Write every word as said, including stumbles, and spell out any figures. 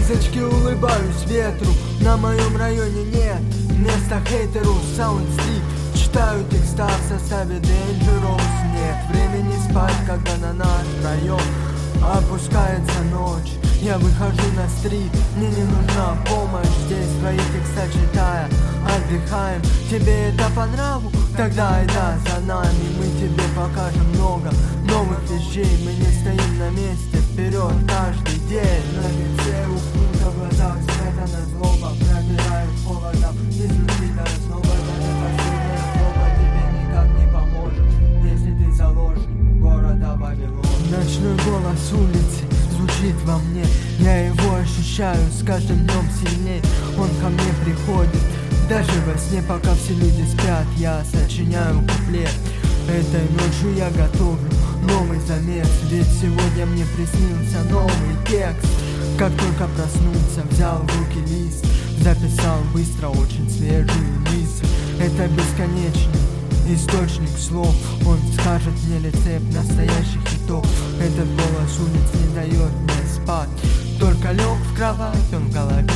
Близочки улыбаюсь ветру. На моем районе нет места хейтеру. Саундслип, читаю текста в составе Dangerous. Нет времени спать, когда на наш район опускается ночь. Я выхожу на стрит, мне не нужна помощь. Здесь твои текста читая, отдыхаем. Тебе это по нраву? Тогда айда за нами. Мы тебе покажем много новых вещей. Мы не стоим на месте, вперед каждый день. На лице ухмылка, в глазах спрятана злоба. Пробирает холодом изнутри до снова. Даже последнее слово тебе никак не поможет, если ты заложник города Вавилон. Ночной голос улицы звучит во мне, я его ощущаю с каждым днем сильнее. Он ко мне приходит даже во сне, пока все люди спят. Я сочиняю куплет. Этой ночью я готовлю новый замес, ведь сегодня мне приснился новый текст. Как только проснулся, взял в руки лист, записал быстро очень свежую мысль. Это бесконечный источник слов, он скажет мне рецепт настоящих хитов. Этот голос улиц не дает мне спать. Только лег в кровать, он в голове